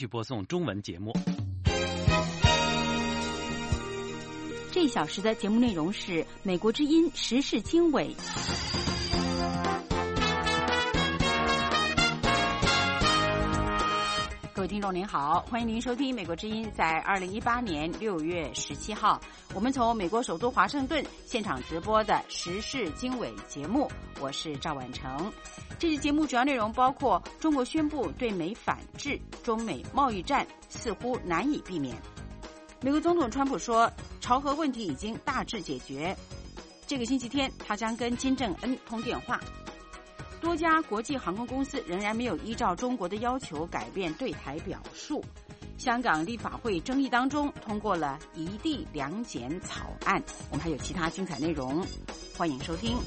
续播送中文节目。 这一小时的节目内容是美国之音时事经纬。各位听众您好，欢迎您收听美国之音在2018年6月17号我们从美国首都华盛顿现场直播的时事经纬节目，我是赵婉成。这期节目主要内容包括中国宣布对美反制，中美贸易战似乎难以避免。美国总统川普说朝核问题已经大致解决，这个星期天他将跟金正恩通电话。多家国际航空公司仍然没有依照中国的要求改变对台表述。香港立法会争议当中通过了一地两检草案。我们还有其他精彩内容，欢迎收听。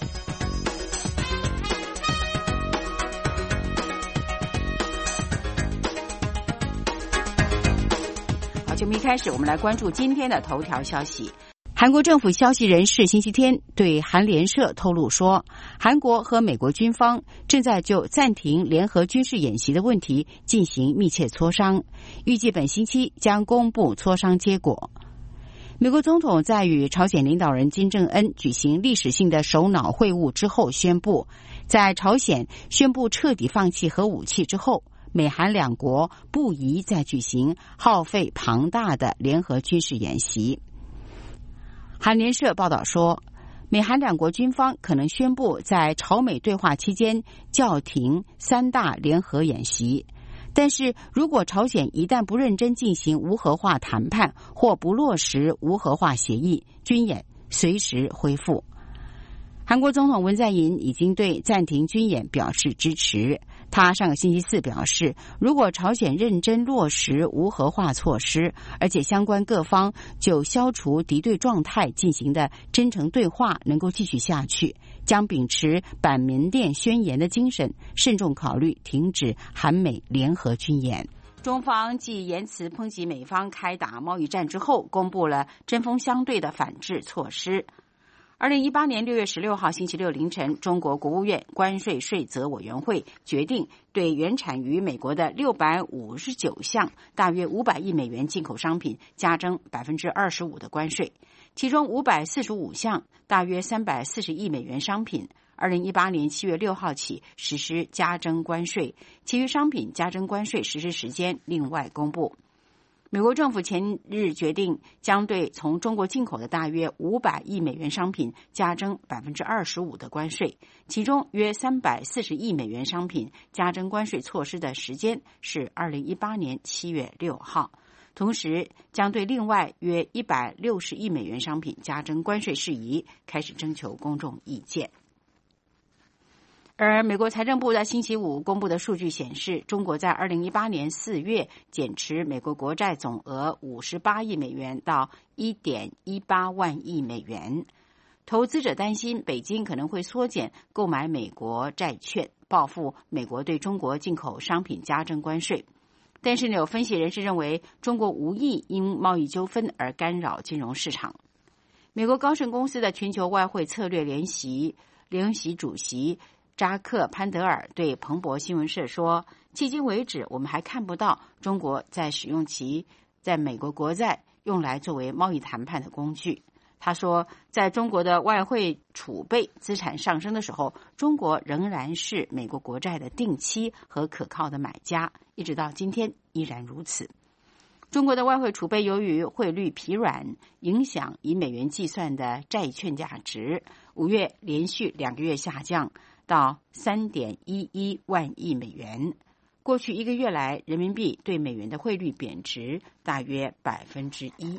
好，节目一开始，我们来关注今天的头条消息。韩国政府消息人士星期天对韩联社透露说，韩国和美国军方正在就暂停联合军事演习的问题进行密切磋商，预计本星期将公布磋商结果。美国总统在与朝鲜领导人金正恩举行历史性的首脑会晤之后宣布，在朝鲜宣布彻底放弃核武器之后，美韩两国不宜再举行耗费庞大的联合军事演习。韩联社报道说，美韩两国军方可能宣布在朝美对话期间叫停三大联合演习，但是如果朝鲜一旦不认真进行无核化谈判或不落实无核化协议，军演随时恢复。韩国总统文在寅已经对暂停军演表示支持。他上个星期四表示，如果朝鲜认真落实无核化措施，而且相关各方就消除敌对状态进行的真诚对话能够继续下去，将秉持板门店宣言的精神，慎重考虑停止韩美联合军演。中方继言辞抨击美方开打贸易战之后，公布了针锋相对的反制措施。2018年6月16号星期六凌晨，中国国务院关税税则委员会决定对原产于美国的659项大约500亿美元进口商品加征 25% 的关税，其中545项大约340亿美元商品2018年7月6号起实施加征关税，其余商品加征关税实施时间另外公布。美国政府前日决定将对从中国进口的大约500亿美元商品加征 25% 的关税，其中约340亿美元商品加征关税措施的时间是2018年7月6号，同时将对另外约160亿美元商品加征关税事宜开始征求公众意见。而美国财政部在星期五公布的数据显示，中国在2018年4月减持美国国债总额58亿美元到 1.18 万亿美元。投资者担心北京可能会缩减购买美国债券，报复美国对中国进口商品加征关税。但是有分析人士认为，中国无意因贸易纠纷而干扰金融市场。美国高盛公司的全球外汇策略联席主席扎克·潘德尔对彭博新闻社说，迄今为止我们还看不到中国在使用其在美国国债用来作为贸易谈判的工具。他说，在中国的外汇储备资产上升的时候，中国仍然是美国国债的定期和可靠的买家，一直到今天依然如此。中国的外汇储备由于汇率疲软，影响以美元计算的债券价值，5月连续2个月下降到 3.11 万亿美元。过去1个月来，人民币对美元的汇率贬值大约 1%。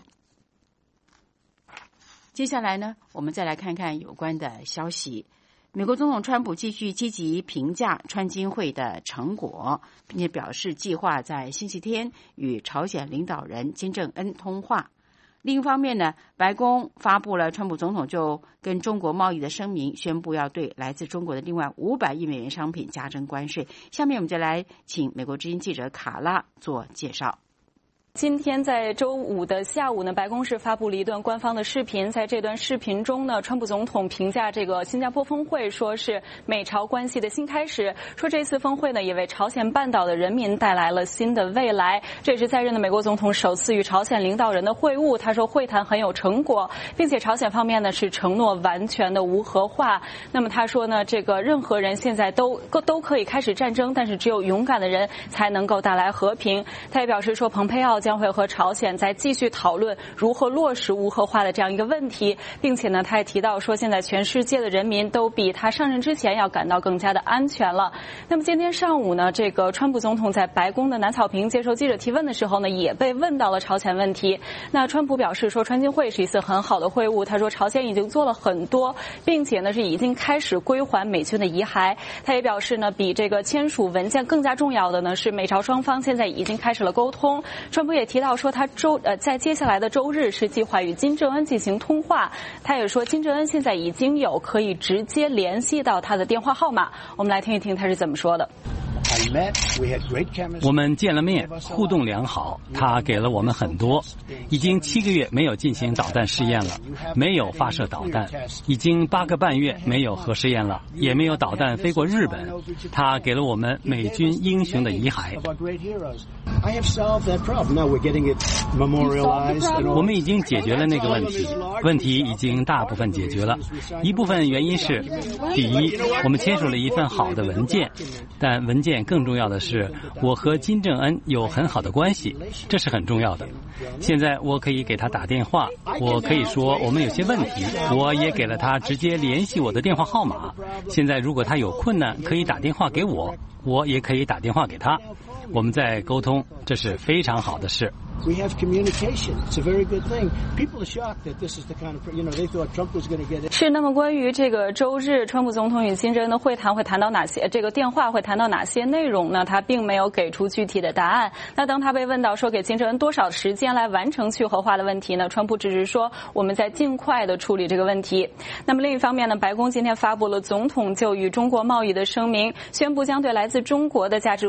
接下来呢，我们再来看看有关的消息。美国总统川普继续积极评价川金会的成果，并且表示计划在星期天与朝鲜领导人金正恩通话。另一方面呢，白宫发布了川普总统就跟中国贸易的声明，宣布要对来自中国的另外500亿美元商品加征关税。下面我们就来请美国之音记者卡拉做介绍。 今天在周五的下午呢，白宫是发布了一段官方的视频，在这段视频中呢，川普总统评价这个新加坡峰会说是美朝关系的新开始，说这次峰会呢也为朝鲜半岛的人民带来了新的未来。这也是在任的美国总统首次与朝鲜领导人的会晤，他说会谈很有成果，并且朝鲜方面呢是承诺完全的无核化。那么他说呢，这个任何人现在都可以开始战争，但是只有勇敢的人才能够带来和平。他也表示说，蓬佩奥将会和朝鲜再继续讨论如何落实无核化的这样一个问题，并且呢，他也提到说，现在全世界的人民都比他上任之前要感到更加的安全了。那么今天上午呢，这个川普总统在白宫的南草坪接受记者提问的时候呢，也被问到了朝鲜问题。那川普表示说，川金会是一次很好的会晤，他说朝鲜已经做了很多，并且呢是已经开始归还美军的遗骸。他也表示呢，比这个签署文件更加重要的呢是美朝双方现在已经开始了沟通。川普也提到说，他在接下来的周日是计划与金正恩进行通话。他也说，金正恩现在已经有可以直接联系到他的电话号码。我们来听一听他是怎么说的。 我们见了面，互动良好，他给了我们很多。已经7个月没有进行导弹试验了，没有发射导弹，已经8个半月没有核试验了，也没有导弹飞过日本。他给了我们美军英雄的遗骸。我们已经解决了那个问题，问题已经大部分解决了。一部分原因是，第一，我们签署了一份好的文件，但文件更重要的是，我和金正恩有很好的关系，这是很重要的。现在我可以给他打电话，我可以说我们有些问题，我也给了他直接联系我的电话号码。现在如果他有困难，可以打电话给我，我也可以打电话给他。我们在沟通，这是非常好的事。 We have communication. It's a very good thing. People are shocked that this is the kind of, they thought Trump was going to get it. 是，那么关于这个周日川普总统与金正恩的会谈会谈到哪些，这个电话会谈到哪些内容呢？他并没有给出具体的答案。那当他被问到说给金正恩多少时间来完成去核化的问题呢？川普只是说我们在尽快的处理这个问题。那么另一方面呢，白宫今天发布了总统就与中国贸易的声明，宣布将对来自中国的价值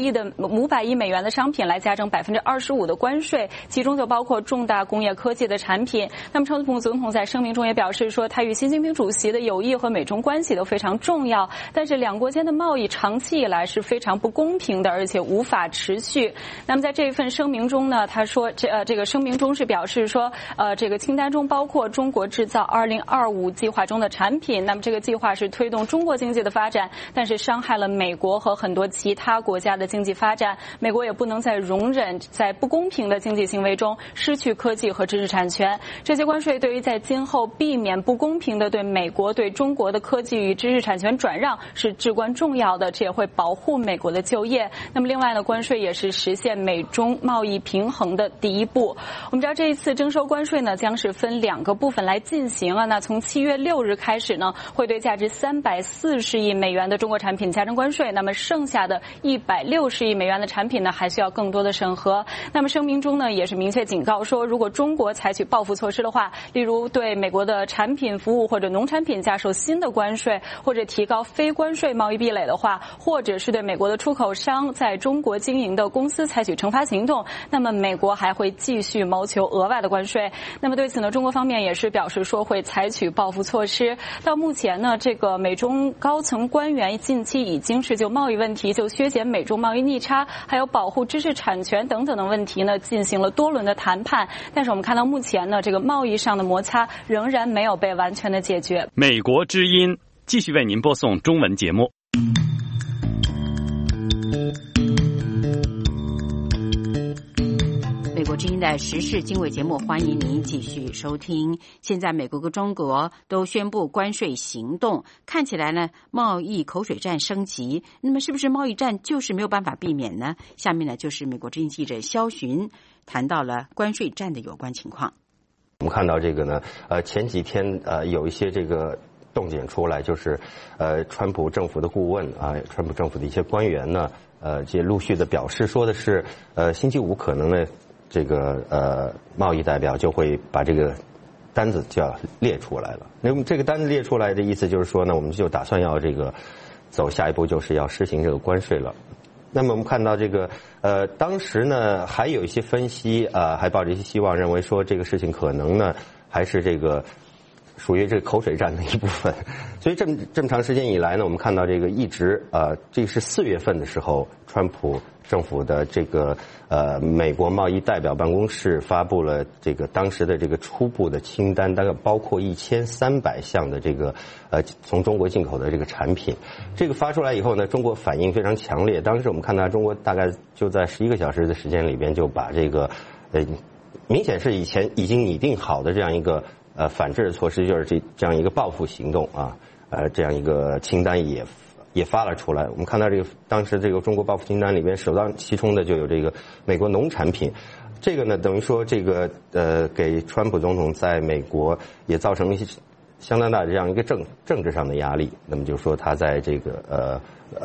500亿美元的商品来加征25%的关税，其中就包括重大工业科技的产品。那么川普总统在声明中也表示说，他与习近平主席的友谊和美中关系都非常重要，但是两国间的贸易长期以来是非常不公平的，而且无法持续。那么在这一份声明中呢，他说这个声明中是表示说，这个清单中包括中国制造2025计划中的产品。那么这个计划是推动中国经济的发展，但是伤害了美国和很多其他国家的经济发展。美国也不能再容忍在不公平的经济行为中失去科技和知识产权。这些关税对于在今后避免不公平的对美国对中国的科技与知识产权转让是至关重要的，这也会保护美国的就业。那么另外呢，关税也是实现美中贸易平衡的第一步。我们知道这一次征收关税呢，将是分2个部分来进行啊。那从7月6日开始呢，会对价值340亿美元的中国产品加征关税，那么剩下的160亿美元的产品呢，还需要更多的审核。那么声明中呢，也是明确警告说，如果中国采取报复措施的话，例如对美国的产品、服务或者农产品加收新的关税，或者提高非关税贸易壁垒的话，或者是对美国的出口商在中国经营的公司采取惩罚行动，那么美国还会继续谋求额外的关税。那么对此呢，中国方面也是表示说会采取报复措施。到目前呢，这个美中高层官员近期已经是就贸易问题、就削减美中贸易逆差，还有保护知识产权等等的问题呢，进行了多轮的谈判。但是我们看到目前呢，这个贸易上的摩擦仍然没有被完全的解决。 美国之音继续为您播送中文节目。 美国之音的时事经纬节目，欢迎您继续收听。现在美国和中国都宣布关税行动，看起来呢，贸易口水战升级。那么是不是贸易战就是没有办法避免呢？下面呢，就是美国之音记者肖寻谈到了关税战的有关情况。 我们看到这个呢，前几天有一些这个动静出来，就是川普政府的顾问川普政府的一些官员呢，这陆续的表示说的是，星期五可能呢，这个贸易代表就会把这个单子就要列出来了。那么这个单子列出来的意思就是说呢，我们就打算要这个走下一步，就是要实行这个关税了。 那么我们看到这个当时呢还有一些分析还抱着一些希望，认为说这个事情可能呢还是这个属于这个口水战的一部分。所以这么长时间以来呢，我们看到这个一直这是4月份的时候，川普政府的这个美国贸易代表办公室发布了这个当时的这个初步的清单，大概包括1300项的这个从中国进口的这个产品。这个发出来以后呢，中国反应非常强烈。当时我们看到中国大概就在11个小时的时间里边就把这个明显是以前已经拟定好的这样一个反制的措施，就是这样一个报复行动这样一个清单也发了出来。我们看到这个当时这个中国报复清单里边首当其冲的就有这个美国农产品。这个呢等于说这个给川普总统在美国也造成了一些相当大的这样一个政治上的压力。那么就是说他在这个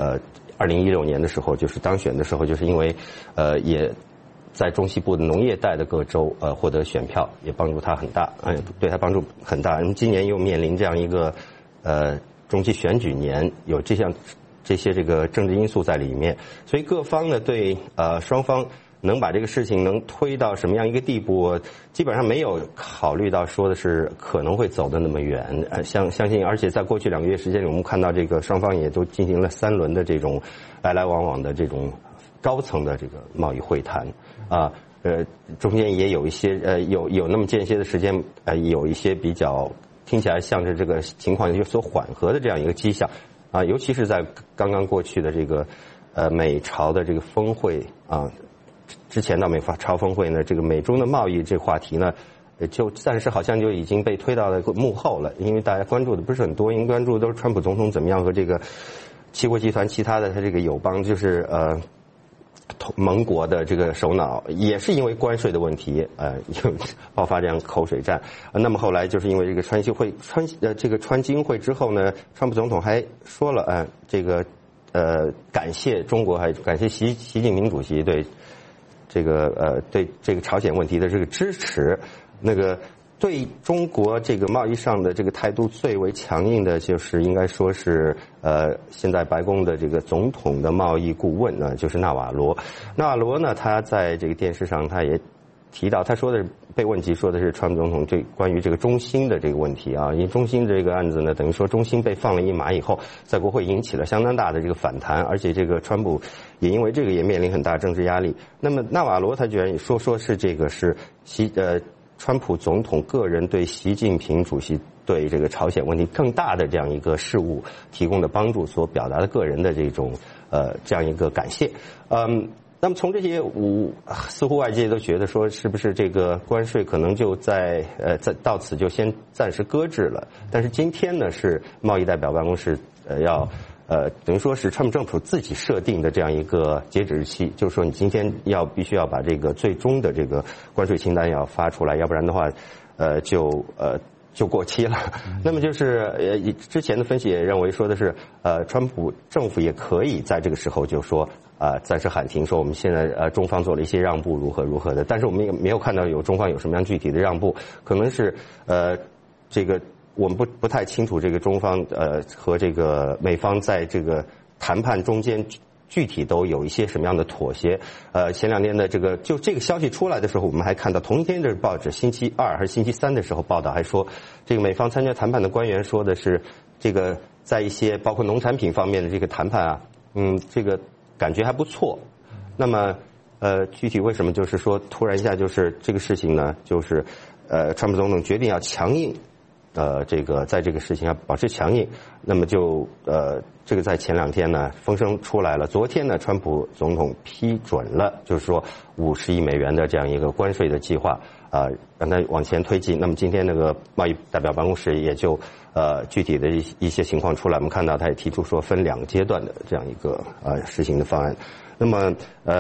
2016年的时候，就是当选的时候，就是因为也在中西部的农业带的各州获得选票，也帮助他很大，对他帮助很大。今年又面临这样一个中期选举年，有这些这个政治因素在里面，所以各方呢对双方能把这个事情能推到什么样一个地步，基本上没有考虑到说的是可能会走得那么远。相信，而且在过去2个月时间里，我们看到这个双方也都进行了3轮的这种来来往往的这种高层的这个贸易会谈中间也有一些有那么间歇的时间有一些比较听起来像是这个情况有所缓和的这样一个迹象尤其是在刚刚过去的这个美朝的这个峰会之前到美朝峰会呢，这个美中的贸易这个话题呢就暂时好像就已经被推到了幕后了，因为大家关注的不是很多，因为关注都是川普总统怎么样和这个七国集团其他的他这个友邦就是盟国的这个首脑，也是因为关税的问题就爆发这样口水战。那么后来就是因为这个川金会之后呢，川普总统还说了这个感谢中国，还感谢习近平主席对这个对这个朝鲜问题的这个支持。那个对中国这个贸易上的这个态度最为强硬的，就是应该说是现在白宫的这个总统的贸易顾问呢，就是纳瓦罗。纳瓦罗呢，他在这个电视上他也提到，他说的被问及说的是川普总统对关于这个中兴的这个问题因为中兴这个案子呢，等于说中兴被放了一马以后，在国会引起了相当大的这个反弹，而且这个川普也因为这个也面临很大政治压力。那么纳瓦罗他居然说是这个是川普总统个人对习近平主席对这个朝鲜问题更大的这样一个事务提供的帮助所表达的个人的这种这样一个感谢。那么从这些似乎外界都觉得说是不是这个关税可能就到此就先暂时搁置了。但是今天呢是贸易代表办公室要等于说是川普政府自己设定的这样一个截止日期，就是说你今天必须要把这个最终的这个关税清单要发出来，要不然的话就过期了。那么就是之前的分析也认为说的是川普政府也可以在这个时候就说暂时喊停，说我们现在中方做了一些让步如何的，但是我们也没有看到中方有什么样具体的让步，可能是这个我们不太清楚这个中方和这个美方在这个谈判中间具体都有一些什么样的妥协。前2天的这个消息出来的时候，我们还看到同一天的报纸星期2还是星期3的时候报道，还说这个美方参加谈判的官员说的是这个在一些包括农产品方面的这个谈判这个感觉还不错。那么具体为什么就是说突然一下就是这个事情呢，就是川普总统决定要强硬这个在这个事情要保持强硬。那么就这个在前2天呢风声出来了，昨天呢川普总统批准了，就是说50亿美元的这样一个关税的计划让它往前推进。那么今天那个贸易代表办公室也就具体的一些情况出来，我们看到他也提出说分2个阶段的这样一个实行的方案。那么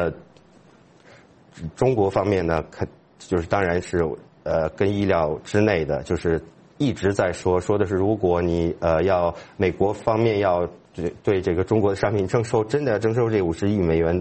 中国方面呢就是当然是跟意料之内的，就是一直在说的是，如果你要美国方面要对这个中国的商品真的要征收这50亿美元的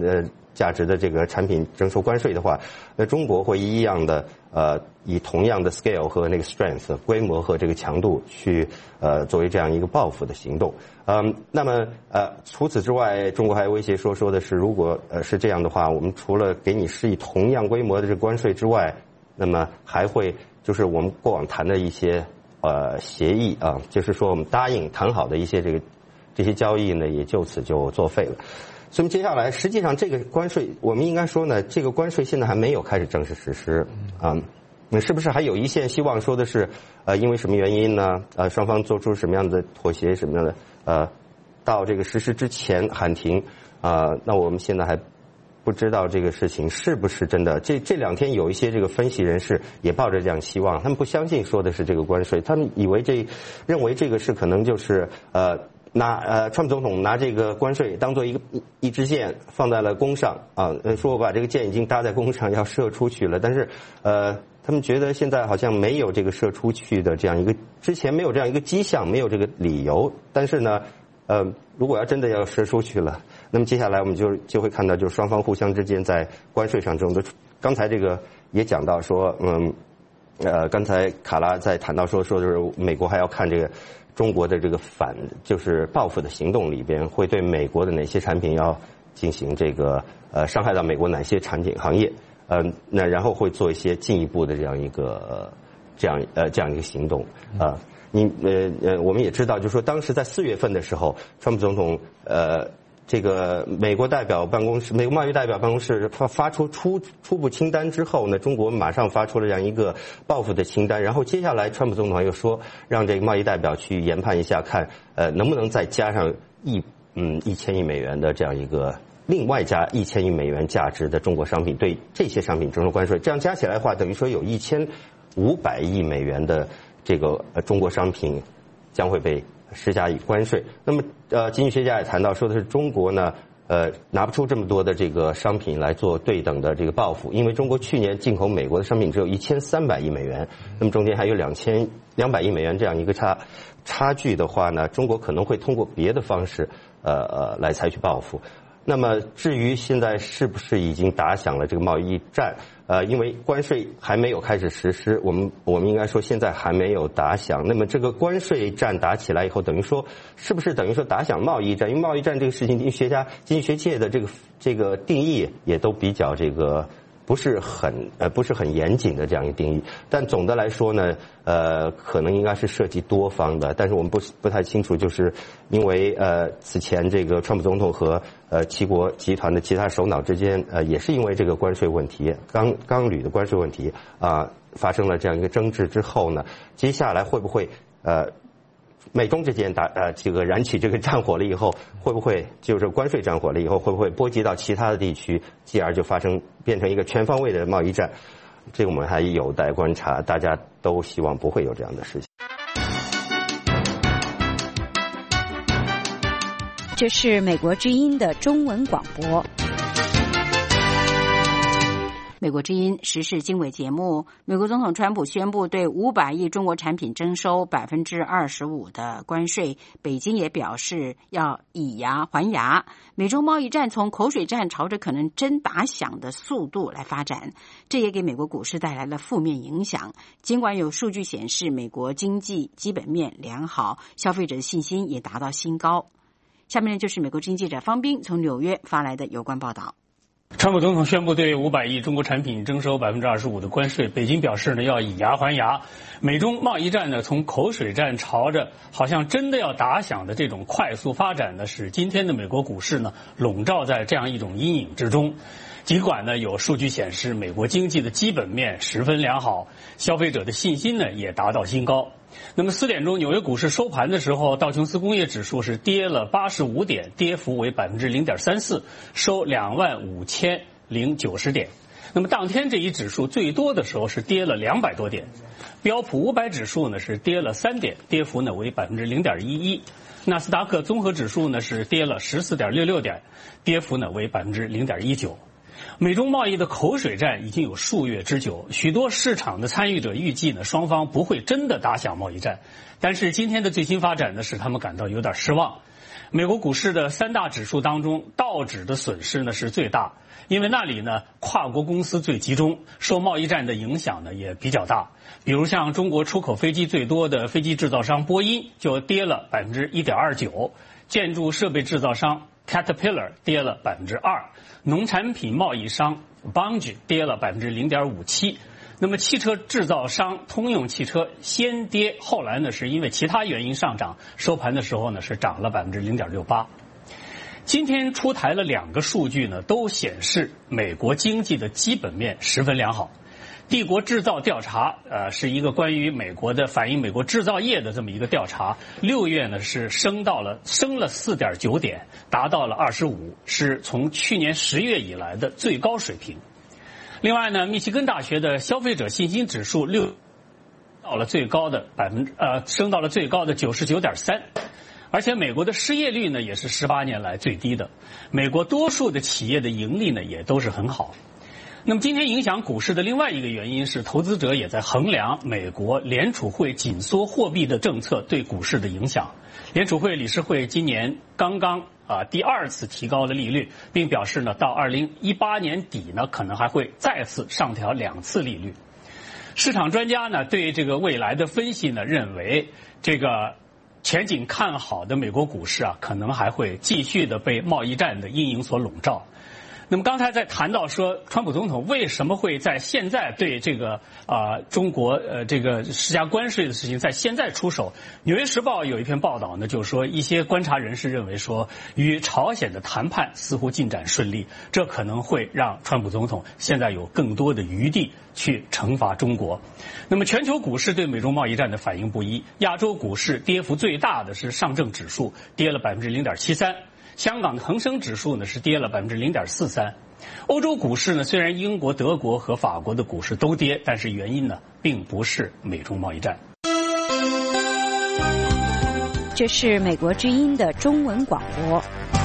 价值的这个产品征收关税的话，那中国会一样的以同样的 scale 和那个 strength 规模和这个强度去作为这样一个报复的行动。那么除此之外，中国还威胁说的是，如果是这样的话，我们除了给你施以同样规模的这个关税之外，那么还会就是我们过往谈的一些协议啊，就是说我们谈好的一些这些交易呢，也就此就作废了。所以接下来，实际上这个关税，我们应该说呢，这个关税现在还没有开始正式实施啊。那是不是还有一线希望说的是，因为什么原因呢？双方做出什么样的妥协，什么样的到这个实施之前喊停那我们现在还不知道这个事情是不是真的。这两天有一些这个分析人士也抱着这样希望，他们不相信说的是这个关税，他们认为这个是可能就是川普总统拿这个关税当做一支箭放在了弓上说我把这个箭已经搭在弓上要射出去了，但是他们觉得现在好像没有这个射出去的这样一个，之前没有这样一个迹象，没有这个理由。但是呢如果要真的要射出去了，那么接下来我们就会看到，就是双方互相之间在关税上争夺。刚才这个也讲到说刚才卡拉在谈到说就是美国还要看这个中国的这个就是报复的行动里边，会对美国的哪些产品要进行这个伤害到美国哪些产品行业，那然后会做一些进一步的这样一个行动我们也知道，就是说当时在4月份的时候，川普总统这个美国贸易代表办公室发出初步清单之后呢，中国马上发出了这样一个报复的清单，然后接下来川普总统又说让这个贸易代表去研判一下，看能不能再加上1000亿美元的这样一个另外加1000亿美元价值的中国商品，对这些商品征收关税，这样加起来的话，等于说有1500亿美元的这个中国商品将会被施加以关税。那么经济学家也谈到说的是，中国呢拿不出这么多的这个商品来做对等的这个报复，因为中国去年进口美国的商品只有1300亿美元，那么中间还有2200亿美元这样一个差距的话呢，中国可能会通过别的方式来采取报复。那么至于现在是不是已经打响了这个贸易战，因为关税还没有开始实施，我们应该说现在还没有打响。那么这个关税战打起来以后，是不是等于说打响贸易战？因为贸易战这个事情，经济学界的这个定义也都比较这个不是很严谨的这样一个定义。但总的来说呢，可能应该是涉及多方的，但是我们不太清楚，就是因为此前这个川普总统和七国集团的其他首脑之间也是因为这个关税问题，钢铝的关税问题发生了这样一个争执之后呢，接下来会不会美中之间这个燃起这个战火了以后，会不会就是关税战火了以后，会不会波及到其他的地区，继而就变成一个全方位的贸易战？这个我们还有待观察，大家都希望不会有这样的事情。 这是美国之音的中文广播。美国之音时事经纬节目，美国总统川普宣布对500亿中国产品征收25%的关税，北京也表示要以牙还牙。美中贸易战从口水战朝着可能真打响的速度来发展，这也给美国股市带来了负面影响。尽管有数据显示美国经济基本面良好，消费者的信心也达到新高。下面就是美国之音记者方斌从纽约发来的有关报道。 川普总统宣布对500亿中国产品征收25%的关税，北京表示呢要以牙还牙。美中贸易战呢从口水战朝着好像真的要打响的这种快速发展呢，使今天的美国股市呢笼罩在这样一种阴影之中。尽管呢有数据显示美国经济的基本面十分良好，消费者的信心呢也达到新高。那么4点钟纽约股市收盘的时候，道琼斯工业指数是跌了85点，跌幅为 0.34%， 收25090点。那么当天这一指数最多的时候是跌了200多点。标普500指数呢是跌了3点，跌幅呢为 0.11%。纳斯达克综合指数呢是跌了 14.66 点，跌幅呢为 0.19%。美中贸易的口水战已经有数月之久，许多市场的参与者预计呢，双方不会真的打响贸易战。但是今天的最新发展呢，使他们感到有点失望。 美国股市的3大指数当中，道指的损失呢是最大，因为那里呢跨国公司最集中，受贸易战的影响呢也比较大。比如像中国出口飞机最多的飞机制造商波音就跌了1.29%，建筑设备制造商 Caterpillar 跌了2%，农产品贸易商 Bunge 跌了0.57%。那么汽车制造商通用汽车先跌，后来呢是因为其他原因上涨，收盘的时候呢是涨了0.68%。今天出台了2个数据呢，都显示美国经济的基本面十分良好。帝国制造调查是一个关于美国的反映美国制造业的这么一个调查，6月呢是升了 4.9 点，达到了25，是从去年10月以来的最高水平。另外呢，密西根大学的消费者信心指数升到了最高的 99.3%， 而且美国的失业率呢也是18年来最低的。美国多数的企业的盈利呢也都是很好。那么今天影响股市的另外一个原因是，投资者也在衡量美国联储会紧缩货币的政策对股市的影响。联储会理事会今年刚刚第2次提高了利率，并表示呢，到2018年底呢，可能还会再次上调2次利率。市场专家呢对这个未来的分析呢，认为这个前景看好的美国股市可能还会继续的被贸易战的阴影所笼罩。那么刚才在谈到说，川普总统为什么会在现在对这个中国这个施加关税的事情在现在出手？纽约时报有一篇报道呢，就是说一些观察人士认为说，与朝鲜的谈判似乎进展顺利，这可能会让川普总统现在有更多的余地去惩罚中国。那么全球股市对美中贸易战的反应不一，亚洲股市跌幅最大的是上证指数，跌了0.73%。香港的恒生指数呢是跌了0.43%，欧洲股市呢虽然英国、德国和法国的股市都跌，但是原因呢并不是美中贸易战。 这是美国之音的中文广播。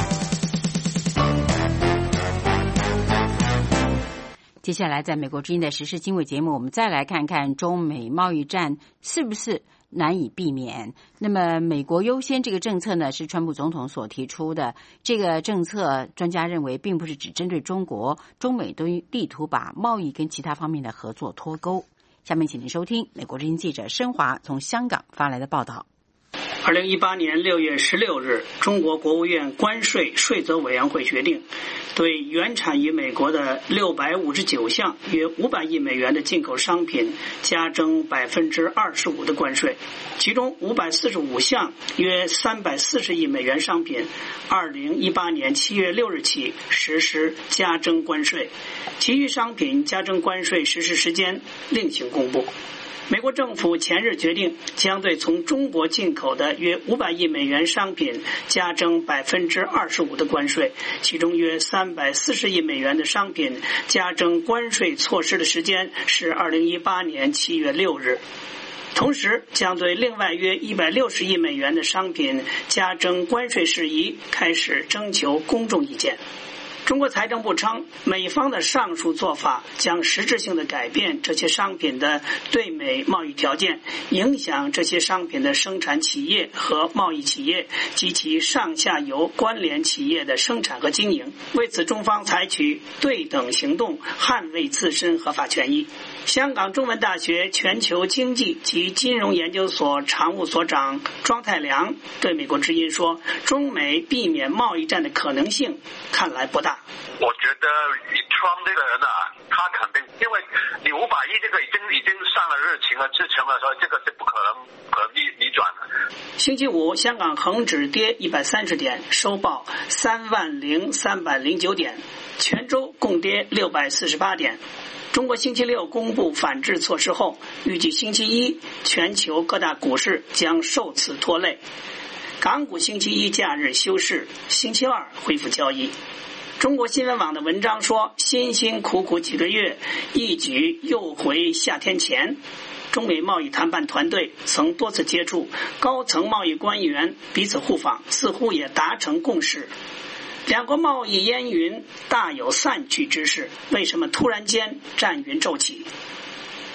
接下来，在美国之音的时事经纬节目，我们再来看看中美贸易战是不是难以避免。那么美国优先这个政策呢，是川普总统所提出的。这个政策专家认为并不是只针对中国，中美都力图把贸易跟其他方面的合作脱钩。下面请您收听美国之音记者申华从香港发来的报道。 2018年6月16日，中国国务院关税税则委员会决定，对原产于美国的659项约500亿美元的进口商品加征25%的关税，其中545项约340亿美元商品2018年7月6日起实施加征关税，其余商品加征关税实施时间另行公布。美国政府前日决定，将对从中国进口的约500亿美元商品加征25%的关税，其中约340亿美元的商品加征关税措施的时间是2018年7月6日。同时，将对另外约160亿美元的商品加征关税事宜开始征求公众意见。中国财政部称，美方的上述做法将实质性的改变这些商品的对美贸易条件，影响这些商品的生产企业和贸易企业及其上下游关联企业的生产和经营。为此，中方采取对等行动，捍卫自身合法权益。香港中文大学全球经济及金融研究所常务所长庄太良对美国之音说，中美避免贸易战的可能性看来不大。 我觉得Trump 这个人他肯定，因为你500亿这个已经上了日程了，之前的时候这个是不可能逆转的。 星期五，香港恒指跌130点，收报30309点，全周共跌648点。中国星期六公布反制措施后，预计星期一全球各大股市将受此拖累。港股星期一假日休市，星期二恢复交易。中国新闻网的文章说，辛辛苦苦几个月，一举又回夏天前。中美贸易谈判团队曾多次接触，高层贸易官员彼此互访，似乎也达成共识。两国贸易烟云大有散去之势，为什么突然间战云骤起？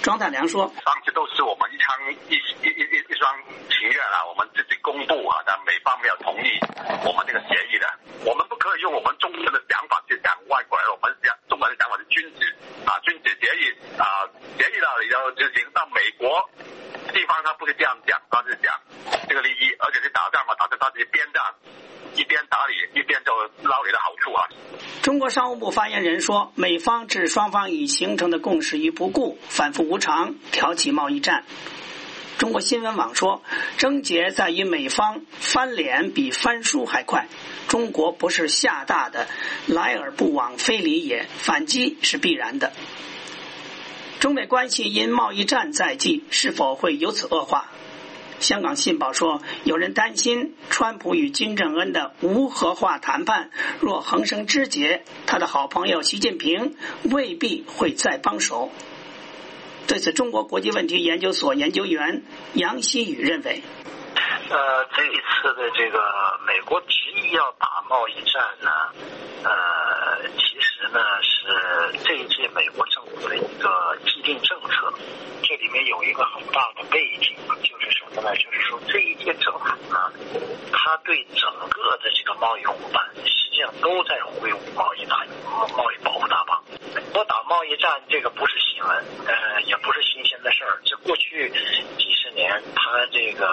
庄太良说：“ 上次都是我们一双情愿啊，我们自己公布啊，但美方没有同意我们这个协议的。我们不可以用我们中国人的想法去讲外国人，我们讲中国人讲法是君子协议协议了以后执行。到美国地方他不是这样讲，他是讲这个利益，而且是打仗嘛，打仗他是边战。”一边打理一边就捞你的好处啊！ 中国商务部发言人说，美方置双方已形成的共识于不顾，反复无常，挑起贸易战。中国新闻网说，症结在于美方翻脸比翻书还快。中国不是厦大的来而不往非礼也，反击是必然的。中美关系因贸易战在即，是否会由此恶化？香港信报说，有人担心川普与金正恩的无核化谈判若横生枝节，他的好朋友习近平未必会再帮手。对此，中国国际问题研究所研究员杨希宇认为， 这一次的这个美国执意要打贸易战呢，其实呢是这一届美国政府的一个既定政策。这里面有一个很大的背景，就是什么呢？就是说这一届政府呢，他对整个的这个贸易伙伴实际上都在挥舞贸易保护大棒。美国打贸易战这个不是新闻，也不是新鲜的事儿。这过去几十年，他这个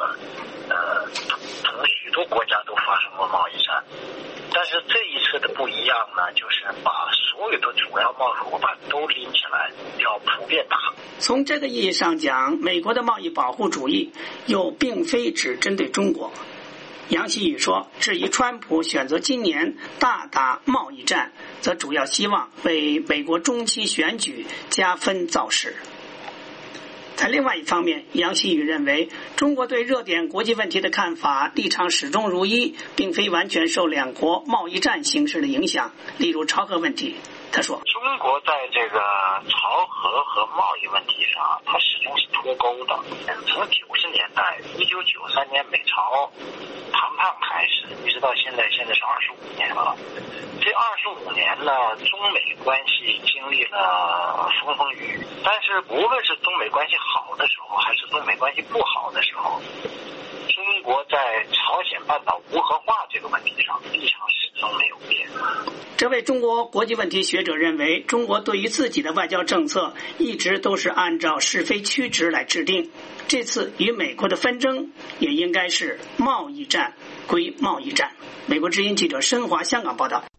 同许多国家都发生过贸易战，但是这一次的不一样呢，就是把所有的主要贸易伙伴都拎起来，要普遍打。 从这个意义上讲，美国的贸易保护主义又并非只针对中国。杨希宇说，至于川普选择今年大打贸易战，则主要希望为美国中期选举加分造势。在另外一方面，杨希宇认为，中国对热点国际问题的看法立场始终如一，并非完全受两国贸易战形势的影响。例如朝核问题，他说， 中国在这个朝核和贸易问题上，它始终是脱钩的。从90年代1993年美朝谈判开始，一直到现在是25年了。这25年呢，中美关系经历了风风雨雨，但是无论是中美关系好的时候，还是中美关系不好的时候，中国在朝鲜半岛无核化这个问题上立场始终没有变。 这位中国国际问题学者认为，中国对于自己的外交政策一直都是按照是非曲直来制定，这次与美国的纷争也应该是贸易战归贸易战。美国之音记者申华香港报道。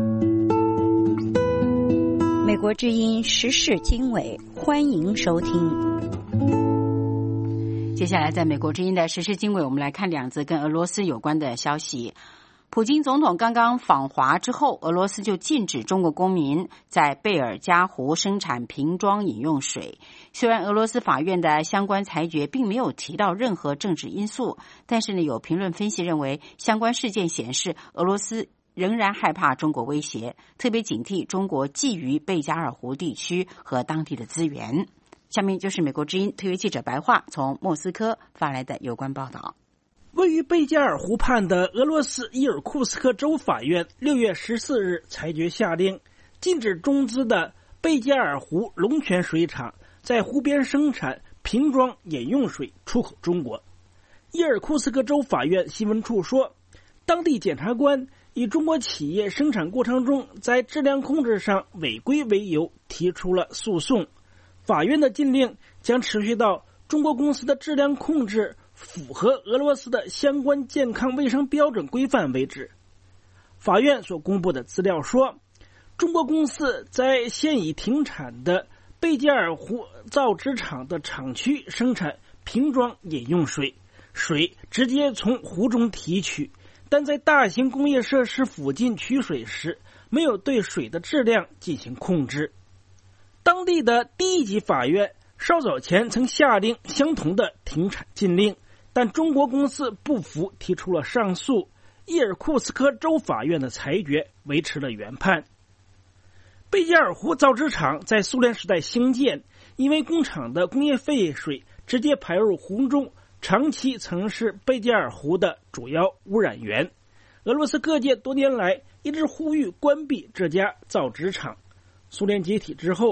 美国之音时事经纬，欢迎收听。接下来在美国之音的时事经纬，我们来看两则跟俄罗斯有关的消息。普京总统刚刚访华之后，俄罗斯就禁止中国公民在贝尔加湖生产瓶装饮用水。虽然俄罗斯法院的相关裁决并没有提到任何政治因素，但是呢，有评论分析认为，相关事件显示俄罗斯仍然害怕中国威胁，特别警惕中国觊觎贝加尔湖地区和当地的资源。下面就是美国之音特约记者白桦从莫斯科发来的有关报道。 位于贝加尔湖畔的俄罗斯伊尔库斯克州法院6月14日裁决下令，禁止中资的贝加尔湖龙泉水厂在湖边生产瓶装饮用水出口中国。伊尔库斯克州法院新闻处说，当地检察官以中国企业生产过程中在质量控制上违规为由提出了诉讼。法院的禁令将持续到中国公司的质量控制符合俄罗斯的相关健康卫生标准规范为止。法院所公布的资料说，中国公司在现已停产的贝加尔湖造纸厂的厂区生产瓶装饮用水，水直接从湖中提取，但在大型工业设施附近取水时，没有对水的质量进行控制。当地的第一级法院稍早前曾下令相同的停产禁令，但中国公司不服，提出了上诉。伊尔库斯克州法院的裁决维持了原判。贝加尔湖造纸厂在苏联时代兴建，因为工厂的工业废水直接排入湖中，长期曾是贝加尔湖的主要污染源。俄罗斯各界多年来一直呼吁关闭这家造纸厂。苏联解体之后，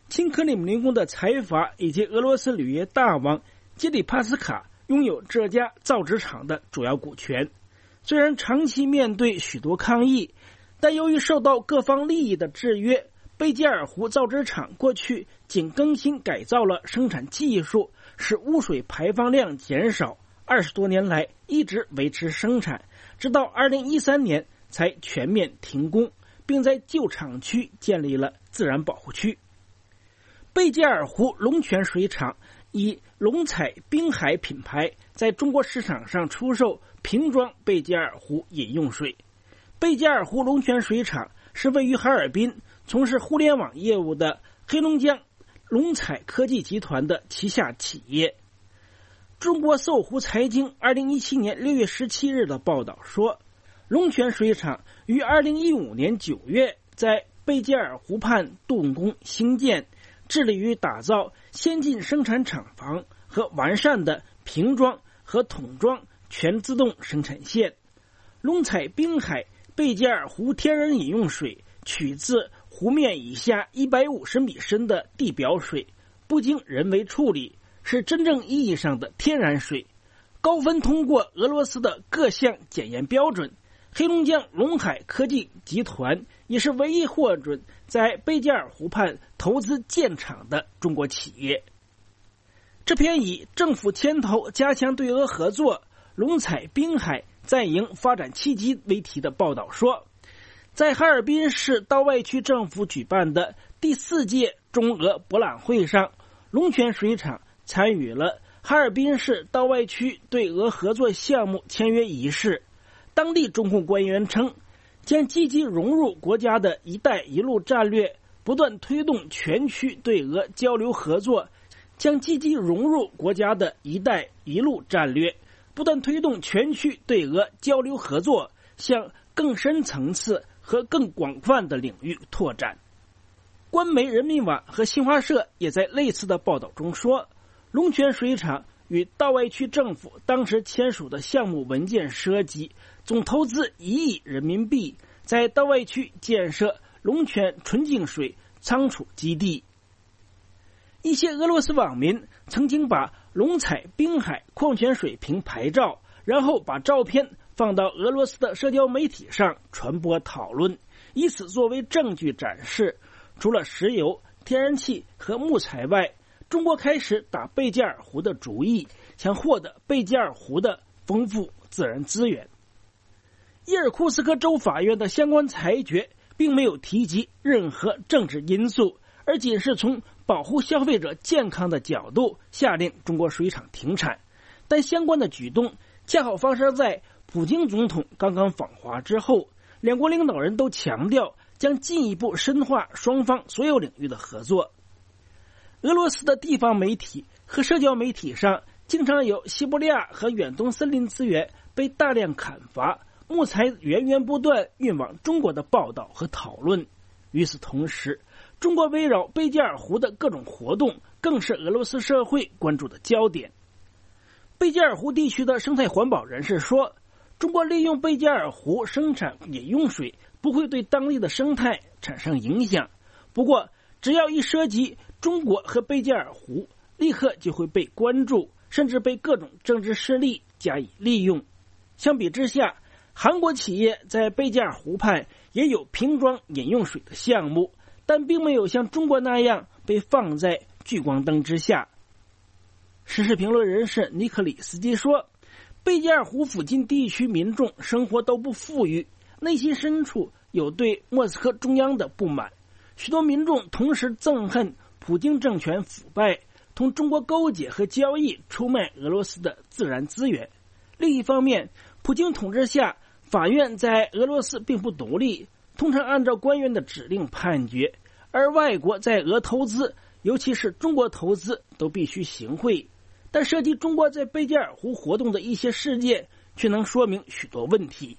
亲克里姆林宫的财阀以及俄罗斯铝业大王基里帕斯卡拥有这家造纸厂的主要股权。虽然长期面对许多抗议，但由于受到各方利益的制约，贝加尔湖造纸厂过去仅更新改造了生产技术，使污水排放量减少，20多年来一直维持生产，直到2013年才全面停工，并在旧厂区建立了自然保护区。贝加尔湖龙泉水厂以龙彩滨海品牌在中国市场上出售瓶装贝加尔湖饮用水。贝加尔湖龙泉水厂是位于哈尔滨，从事互联网业务的黑龙江龙彩科技集团的旗下企业。中国搜狐财经2017年6月17日的报道说，龙泉水厂于2015年9月在贝加尔湖畔动工兴建，致力于打造先进生产厂房和完善的瓶装和桶装全自动生产线。龙彩滨海贝加尔湖天然饮用水取自湖面以下150米深的地表水，不经人为处理，是真正意义上的天然水，高分通过俄罗斯的各项检验标准。黑龙江龙海科技集团也是唯一获准在贝加尔湖畔投资建厂的中国企业。这篇以政府牵头加强对俄合作，龙彩滨海在营发展契机为题的报道说，在哈尔滨市道外区政府举办的第4届中俄博览会上，龙泉水厂参与了哈尔滨市道外区对俄合作项目签约仪式。当地中共官员称，将积极融入国家的一带一路战略，不断推动全区对俄交流合作，将积极融入国家的一带一路战略，不断推动全区对俄交流合作向更深层次和更广泛的领域拓展。官媒人民网和新华社也在类似的报道中说，龙泉水厂与道外区政府当时签署的项目文件涉及总投资1亿人民币，在道外区建设龙泉纯净水仓储基地。一些俄罗斯网民曾经把龙彩滨海矿泉水瓶拍照，然后把照片放到俄罗斯的社交媒体上传播讨论，以此作为证据展示，除了石油、天然气和木材外，中国开始打贝加尔湖的主意，想获得贝加尔湖的丰富自然资源。伊尔库斯克州法院的相关裁决并没有提及任何政治因素，而仅是从保护消费者健康的角度下令中国水厂停产。但相关的举动恰好发生在普京总统刚刚访华之后，两国领导人都强调将进一步深化双方所有领域的合作。俄罗斯的地方媒体和社交媒体上经常有西伯利亚和远东森林资源被大量砍伐，木材源源不断运往中国的报道和讨论。与此同时，中国围绕贝加尔湖的各种活动更是俄罗斯社会关注的焦点。贝加尔湖地区的生态环保人士说，中国利用贝加尔湖生产饮用水不会对当地的生态产生影响，不过只要一涉及中国和贝加尔湖，立刻就会被关注，甚至被各种政治势力加以利用。相比之下，韩国企业在贝加尔湖畔也有瓶装饮用水的项目，但并没有像中国那样被放在聚光灯之下。时事评论人士尼克里斯基说，贝加尔湖附近地区民众生活都不富裕，内心深处有对莫斯科中央的不满，许多民众同时憎恨普京政权腐败，同中国勾结和交易出卖俄罗斯的自然资源。另一方面，普京统治下法院在俄罗斯并不独立，通常按照官员的指令判决，而外国在俄投资，尤其是中国投资，都必须行贿。但涉及中国在贝加尔湖活动的一些事件却能说明许多问题。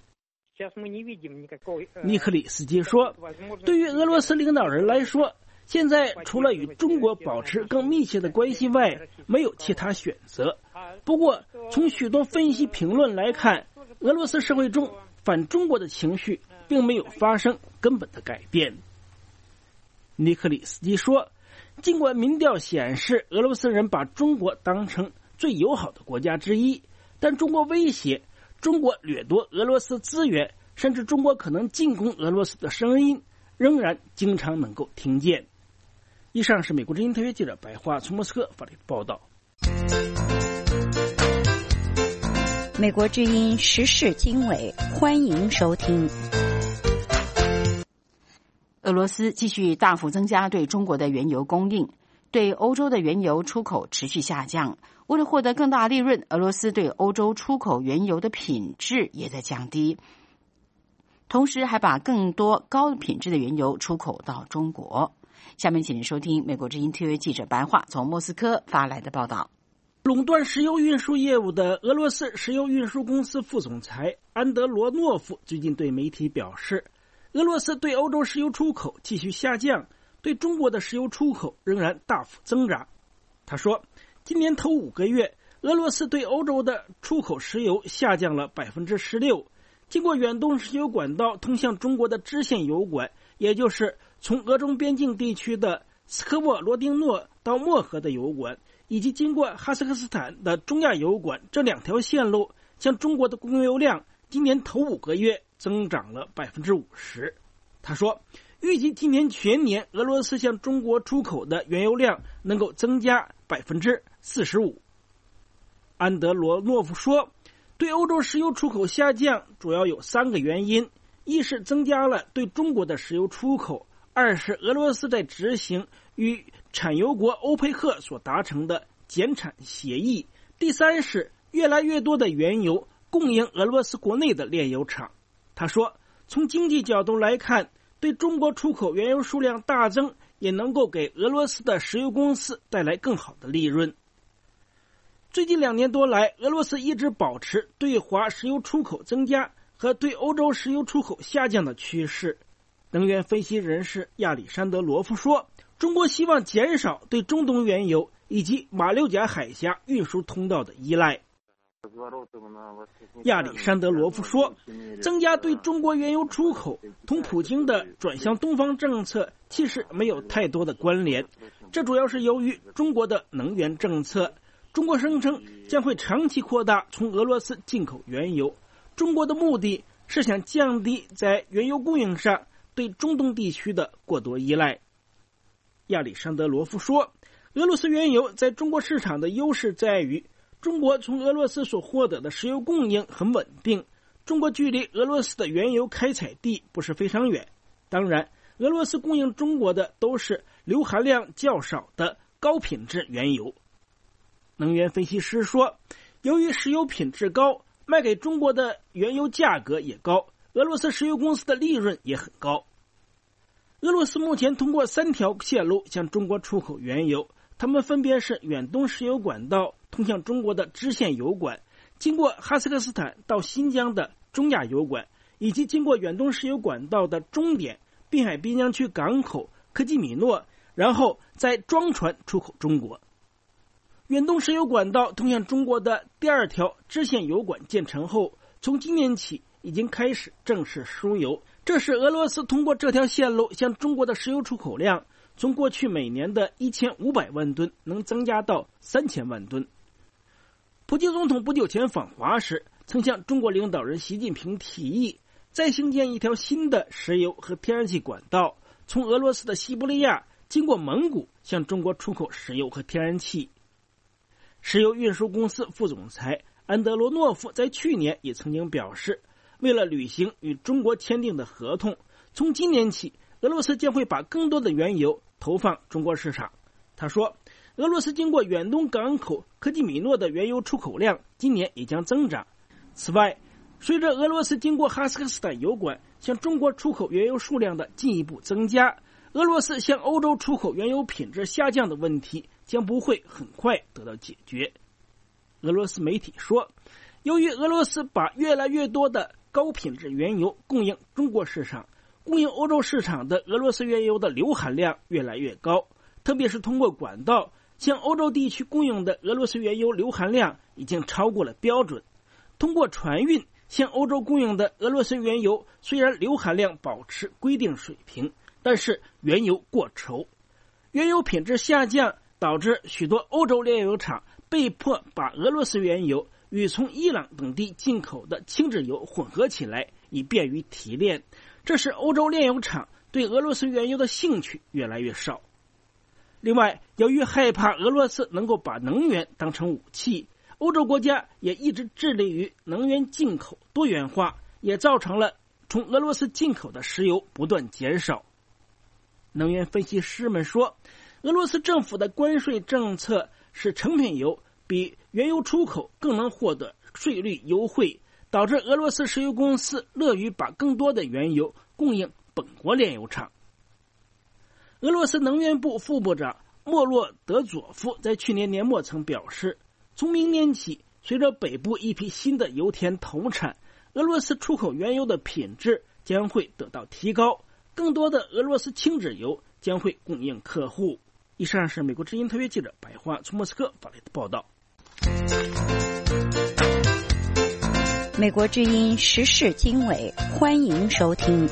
尼克里斯基说，对于俄罗斯领导人来说，现在除了与中国保持更密切的关系外，没有其他选择。不过从许多分析评论来看，俄罗斯社会中反中国的情绪并没有发生根本的改变。尼克里斯基说， 尽管民调显示俄罗斯人把中国当成最友好的国家之一，但中国威胁中国掠夺俄罗斯资源，甚至中国可能进攻俄罗斯的声音仍然经常能够听见。以上是美国之音特约记者白桦从莫斯科发来的报道。 美国之音时事经纬，欢迎收听。俄罗斯继续大幅增加对中国的原油供应，对欧洲的原油出口持续下降。为了获得更大利润，俄罗斯对欧洲出口原油的品质也在降低，同时还把更多高品质的原油出口到中国。下面请您收听美国之音特约记者白桦从莫斯科发来的报道。 垄断石油运输业务的俄罗斯石油运输公司副总裁安德罗诺夫最近对媒体表示，俄罗斯对欧洲石油出口继续下降，对中国的石油出口仍然大幅增长。他说，今年头5个月，俄罗斯对欧洲的出口石油下降了 16%。 经过远东石油管道通向中国的支线油管，也就是从俄中边境地区的斯科沃罗丁诺到漠河的油管，以及经过哈萨克斯坦的中亚油管，这2条线路向中国的供油量今年头5个月增长了 50%。 他说，预计今年全年俄罗斯向中国出口的原油量能够增加 45%。 安德罗诺夫说，对欧洲石油出口下降主要有3个原因，一是增加了对中国的石油出口，二是俄罗斯在执行与产油国欧佩克所达成的减产协议，第三是越来越多的原油供应俄罗斯国内的炼油厂。他说，从经济角度来看，对中国出口原油数量大增也能够给俄罗斯的石油公司带来更好的利润。最近2年多来，俄罗斯一直保持对华石油出口增加和对欧洲石油出口下降的趋势。能源分析人士亚历山德罗夫说，中国希望减少对中东原油以及马六甲海峡运输通道的依赖。亚历山德罗夫说，增加对中国原油出口同普京的转向东方政策其实没有太多的关联，这主要是由于中国的能源政策。中国声称将会长期扩大从俄罗斯进口原油，中国的目的是想降低在原油供应上对中东地区的过多依赖。亚历山德罗夫说，俄罗斯原油在中国市场的优势在于，中国从俄罗斯所获得的石油供应很稳定，中国距离俄罗斯的原油开采地不是非常远。当然，俄罗斯供应中国的都是硫含量较少的高品质原油。能源分析师说，由于石油品质高，卖给中国的原油价格也高，俄罗斯石油公司的利润也很高。俄罗斯目前通过3条线路向中国出口原油，它们分别是远东石油管道通向中国的支线油管，经过哈萨克斯坦到新疆的中亚油管，以及经过远东石油管道的终点滨海滨江区港口科基米诺，然后再装船出口中国。远东石油管道通向中国的第2条支线油管建成后，从今年起已经开始正式输油，这使俄罗斯通过这条线路向中国的石油出口量从过去每年的1500万吨能增加到3000万吨。普京总统不久前访华时，曾向中国领导人习近平提议再兴建一条新的石油和天然气管道，从俄罗斯的西伯利亚经过蒙古向中国出口石油和天然气。石油运输公司副总裁安德罗诺夫在去年也曾经表示，为了履行与中国签订的合同，从今年起，俄罗斯将会把更多的原油投放中国市场。他说，俄罗斯经过远东港口科基米诺的原油出口量今年也将增长。此外，随着俄罗斯经过哈萨克斯坦油管向中国出口原油数量的进一步增加，俄罗斯向欧洲出口原油品质下降的问题将不会很快得到解决。俄罗斯媒体说，由于俄罗斯把越来越多的高品质原油供应中国市场，供应欧洲市场的俄罗斯原油的硫含量越来越高，特别是通过管道向欧洲地区供应的俄罗斯原油硫含量已经超过了标准。通过船运向欧洲供应的俄罗斯原油虽然硫含量保持规定水平，但是原油过稠。 原油品质下降，导致许多欧洲炼油厂被迫把俄罗斯原油与从伊朗等地进口的轻质油混合起来，以便于提炼。这使欧洲炼油厂对俄罗斯原油的兴趣越来越少。另外，由于害怕俄罗斯能够把能源当成武器，欧洲国家也一直致力于能源进口多元化，也造成了从俄罗斯进口的石油不断减少。能源分析师们说，俄罗斯政府的关税政策使成品油比原油出口更能获得税率优惠，导致俄罗斯石油公司乐于把更多的原油供应本国炼油厂。俄罗斯能源部副部长莫洛德佐夫在去年年末曾表示，从明年起，随着北部一批新的油田投产，俄罗斯出口原油的品质将会得到提高，更多的俄罗斯轻质油将会供应客户。以上是美国之音特约记者白桦从莫斯科发来的报道。 美国之音时事经纬，欢迎收听。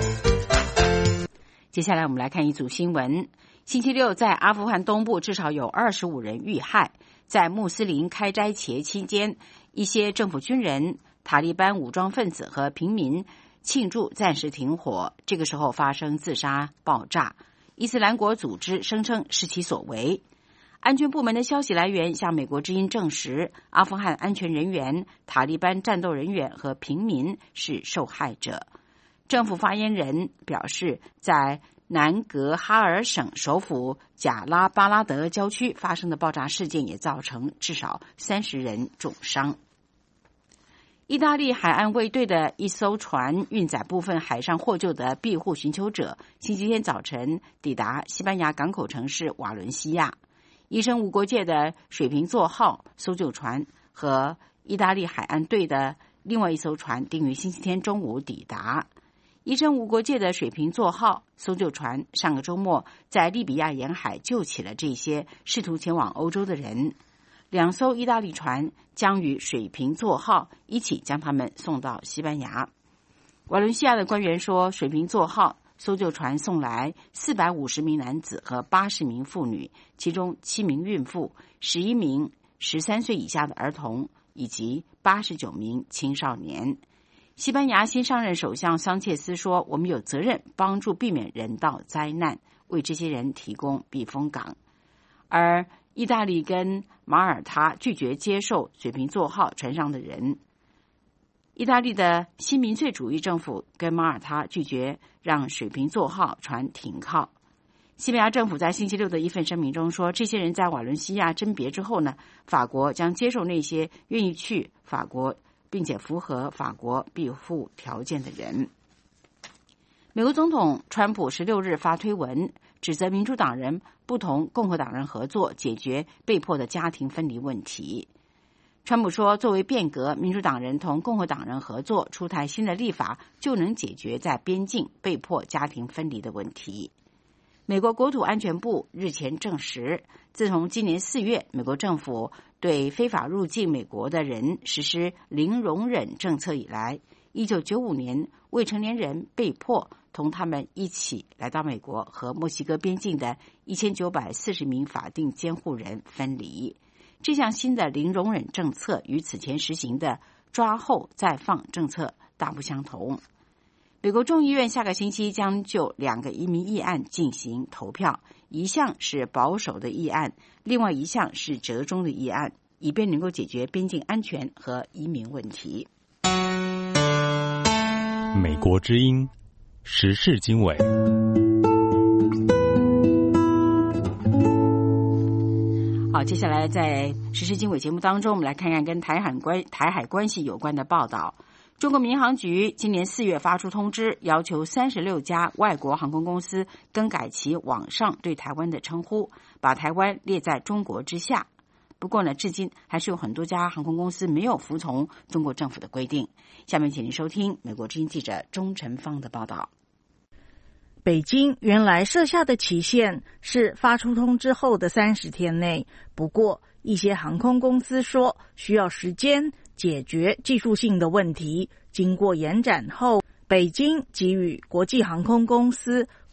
接下来我们来看一组新闻。星期六在阿富汗东部至少有25人遇害，在穆斯林开斋节期间，一些政府军人、塔利班武装分子和平民庆祝暂时停火，这个时候发生自杀爆炸。伊斯兰国组织声称是其所为。安全部门的消息来源向美国之音证实，阿富汗安全人员、塔利班战斗人员和平民是受害者。政府发言人表示，在南格哈尔省首府贾拉巴拉德郊区发生的爆炸事件也造成至少30人重伤。意大利海岸卫队的一艘船运载部分海上获救的庇护寻求者，星期天早晨抵达西班牙港口城市瓦伦西亚。医生无国界的水瓶座号搜救船和意大利海岸队的另外一艘船定于星期天中午抵达。医生无国界的水瓶座号搜救船上个周末在利比亚沿海救起了这些试图前往欧洲的人。2艘意大利船将与水瓶座号一起将他们送到西班牙。瓦伦西亚的官员说，水瓶座号搜救船送来450名男子和80名妇女，其中7名孕妇、11名13岁以下的儿童以及89名青少年。西班牙新上任首相桑切斯说，我们有责任帮助避免人道灾难，为这些人提供避风港。而意大利跟马耳他拒绝接受水瓶座号船上的人。意大利的新民粹主义政府跟马耳他拒绝让水瓶座号船停靠。西班牙政府在星期六的一份声明中说，这些人在瓦伦西亚甄别之后呢，法国将接受那些愿意去法国并且符合法国庇护条件的人。美国总统川普16日发推文，指责民主党人不同共和党人合作解决被迫的家庭分离问题。川普说，作为变革，民主党人同共和党人合作出台新的立法，就能解决在边境被迫家庭分离的问题。美国国土安全部日前证实，自从今年4月美国政府对非法入境美国的人实施零容忍政策以来，1995年未成年人被迫同他们一起来到美国和墨西哥边境的1940名法定监护人分离。这项新的零容忍政策与此前实行的抓后再放政策大不相同。美国众议院下个星期将就2个移民议案进行投票，一项是保守的议案，另外一项是折中的议案，以便能够解决边境安全和移民问题。 美国之音时事经纬。 好，接下来在时事经纬节目当中，我们来看看跟台海关系有关的报道。中国民航局今年4月发出通知，要求36家外国航空公司更改其网上对台湾的称呼，把台湾列在中国之下。不过呢，至今还是有很多家航空公司没有服从中国政府的规定。下面请您收听美国之音记者钟晨芳的报道。 北京原来设下的期限是发出通知后的30天内，不过一些航空公司说需要时间解决技术性的问题。经过延展后，北京给予国际航空公司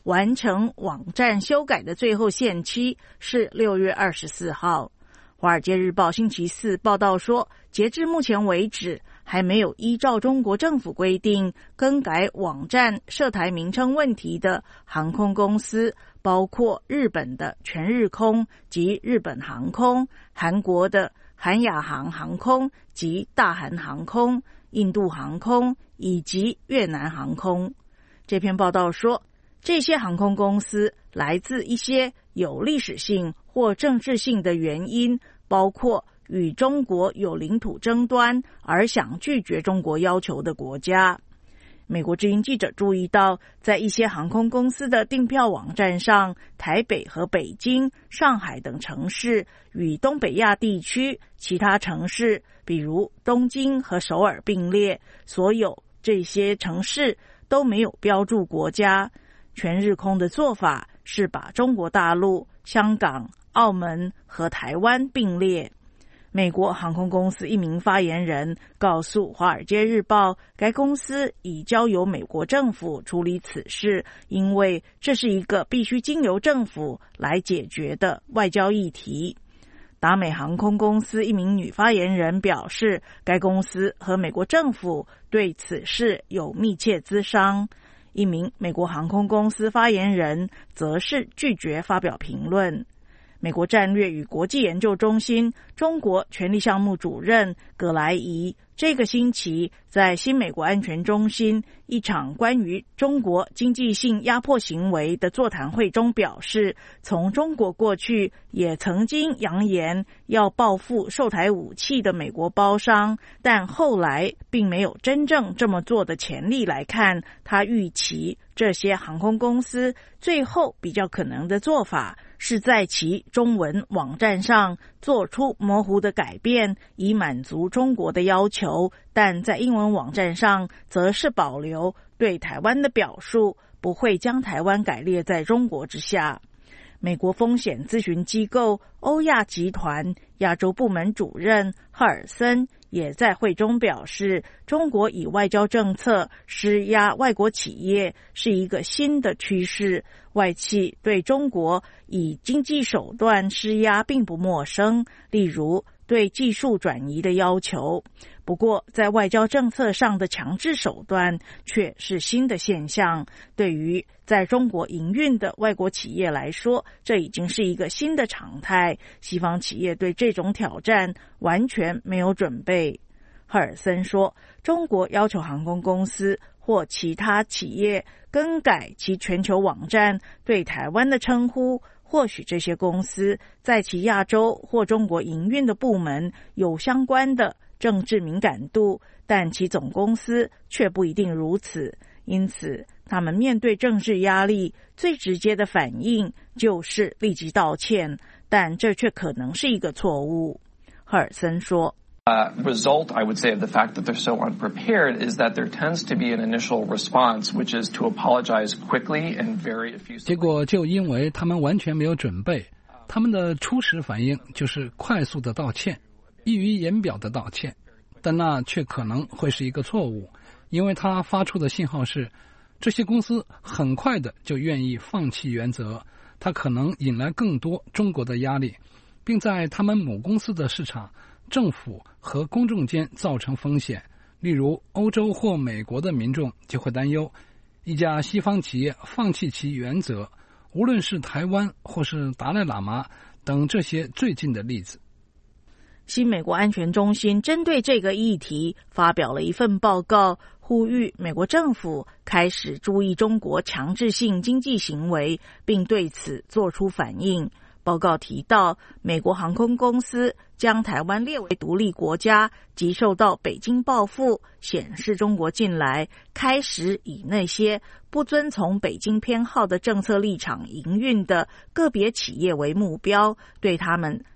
完成网站修改的最后限期是6月24号。华尔街日报星期四报道说，截至目前为止，还没有依照中国政府规定更改网站涉台名称问题的航空公司，包括日本的全日空及日本航空、韩国的韩亚航航空及大韩航空、印度航空以及越南航空。这篇报道说，这些航空公司来自一些有历史性或政治性的原因，包括与中国有领土争端而想拒绝中国要求的国家。美国之音记者注意到，在一些航空公司的订票网站上，台北和北京、上海等城市与东北亚地区其他城市，比如东京和首尔并列，所有这些城市都没有标注国家。全日空的做法是把中国大陆、香港、澳门和台湾并列。美国航空公司一名发言人告诉《华尔街日报》，该公司已交由美国政府处理此事，因为这是一个必须经由政府来解决的外交议题。达美航空公司一名女发言人表示，该公司和美国政府对此事有密切咨商。一名美国航空公司发言人则是拒绝发表评论。美国战略与国际研究中心中国权力项目主任葛莱仪这个星期在新美国安全中心一场关于中国经济性压迫行为的座谈会中表示，从中国过去也曾经扬言要报复售台武器的美国包商，但后来并没有真正这么做的潜力来看，他预期这些航空公司最后比较可能的做法是在其中文网站上做出模糊的改变，以满足中国的要求，但在英文网站上则是保留对台湾的表述，不会将台湾改列在中国之下。美国风险咨询机构欧亚集团亚洲部门主任赫尔森也在会中表示，中国以外交政策施压外国企业是一个新的趋势，外企对中国以经济手段施压并不陌生，例如对技术转移的要求。不过在外交政策上的强制手段却是新的现象，对于在中国营运的外国企业来说，这已经是一个新的常态，西方企业对这种挑战完全没有准备。赫尔森说，中国要求航空公司或其他企业更改其全球网站对台湾的称呼，或许这些公司在其亚洲或中国营运的部门有相关的政治敏感度，但其总公司却不一定如此。因此，他们面对政治压力，最直接的反应就是立即道歉，但这却可能是一个错误。赫尔森说 result, I would say, of the fact that they're so unprepared is that there tends to be an initial response, which is to apologize quickly and very effusively. 结果就因为他们完全没有准备，他们的初始反应就是快速的道歉，溢于言表的道歉，但那却可能会是一个错误，因为他发出的信号是，这些公司很快的就愿意放弃原则，它可能引来更多中国的压力，并在他们母公司的市场、政府和公众间造成风险。例如欧洲或美国的民众就会担忧一家西方企业放弃其原则，无论是台湾或是达赖喇嘛等这些最近的例子。 新美国安全中心针对这个议题发表了一份报告，呼吁美国政府开始注意中国强制性经济行为，并对此做出反应。报告提到，美国航空公司将台湾列为独立国家及受到北京报复，显示中国近来开始以那些不遵从北京偏好的政策立场营运的个别企业为目标，对他们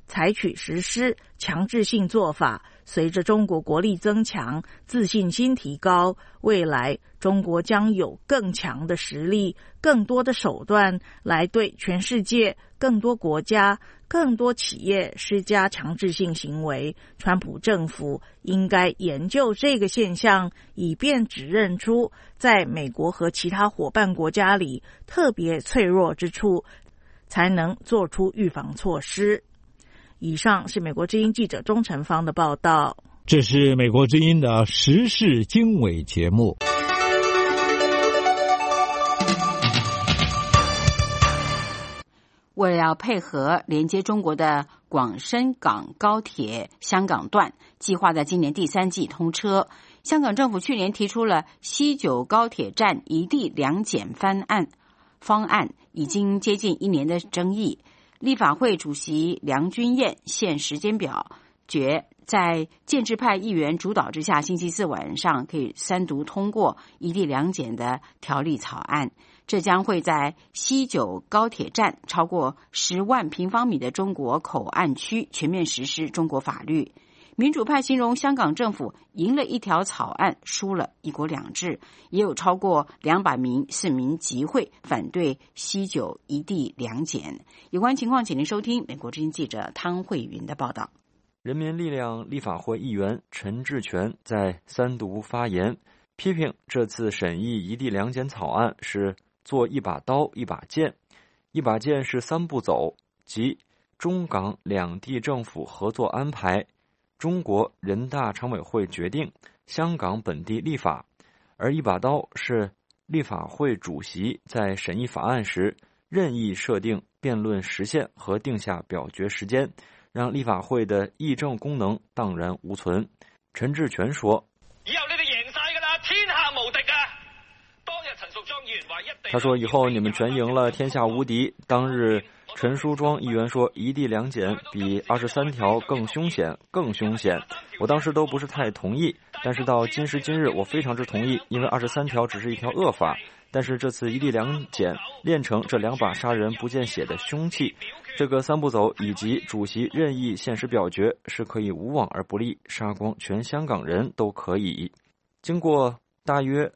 采取实施强制性做法。随着中国国力增强，自信心提高，未来中国将有更强的实力、更多的手段来对全世界更多国家、更多企业施加强制性行为。川普政府应该研究这个现象，以便指认出在美国和其他伙伴国家里特别脆弱之处，才能做出预防措施。以上是美国之音记者钟成芳的报道。 这是美国之音的时事经纬节目。 为了要配合连接中国的广深港高铁香港段，计划在今年第3季通车。香港政府去年提出了西九高铁站一地两检方案，已经接近1年的争议。立法会主席梁君彦现时间表决，在建制派议员主导之下，星期4晚上可以3读通过一地两检的条例草案。这将会在西九高铁站超过10万平方米的中国口岸区全面实施中国法律。民主派形容香港政府赢了一条草案，输了一国两制，也有超过200名市民集会反对西九一地两检。有关情况，请您收听美国之音记者汤慧云的报道。 人民力量立法会议员陈志全在3读发言，批评这次审议一地两检草案是做一把刀一把剑。一把剑是3步走，即中港两地政府合作安排、中国人大常委会决定、香港本地立法；而一把刀是立法会主席在审议法案时任意设定辩论时限和定下表决时间，让立法会的议政功能荡然无存。陈志全说：“以后你哋贏晒㗎啦，天下無敵啊！當日陳淑莊議員話一地……”他說：“以後你們全贏了，天下無敵。”當日陳淑莊議員說一地兩檢比23條更兇險，更兇險。我當時都不是太同意，但是到今時今日我非常之同意，因為23條只是一條惡法，但是這次一地兩檢練成這2把殺人不見血的兇器。這個3步走以及主席任意限時表決是可以無往而不利，殺光全香港人都可以。經過大約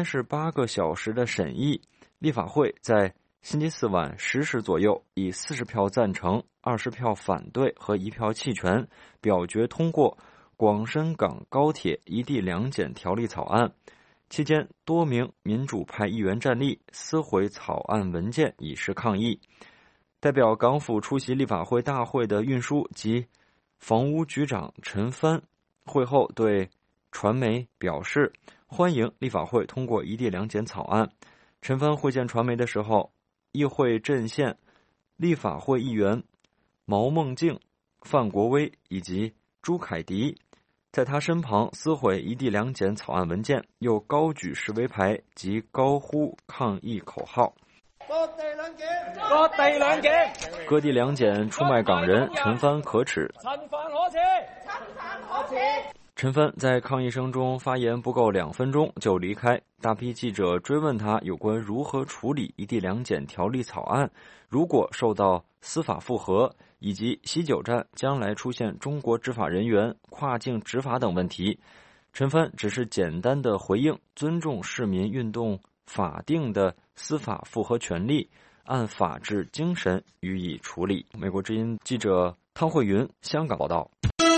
38個小時的審議，立法會在星期4晚10時左右以40票贊成、20票反對和1票棄權表決通過廣深港高鐵一地兩檢條例草案。期間多名民主派議員站立撕毀草案文件以示抗議。代表港府出席立法會大會的運輸及房屋局長陳帆會後對傳媒表示歡迎立法會通過一地兩檢草案。陳帆會見傳媒的時候，議會陣線立法會議員毛孟靜、范國威以及朱凱迪在他身旁撕毀一地兩檢草案文件，又高舉示威牌及高呼抗議口號。割地兩檢，割地兩檢，割地兩檢出賣港人，陳帆可恥。陳帆可恥，陳帆可恥。陳帆在抗議聲中發言不夠2分鐘就離開，大批記者追問他有關如何處理一地兩檢條例草案，如果受到司法覆核，以及西九站將來出現中國執法人員跨境執法等問題。陳帆只是簡單的回應，尊重市民運動法定的司法覆核權利，按法治精神予以處理。美國之音記者湯慧雲香港報道。